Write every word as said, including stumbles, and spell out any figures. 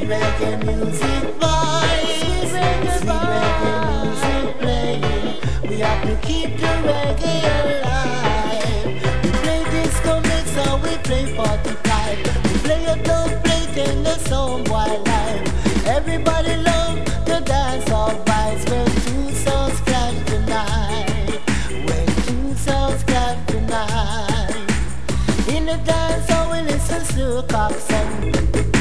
reggae music vibes, sweet reggae music playing. We have to keep the reggae alive. We play disco mix or we play forty-five. We play a dub plate in the sound boy live. Everybody love the dance of vibes when two songs clash tonight. When two songs clash tonight. In the dance, I will listen to Cox and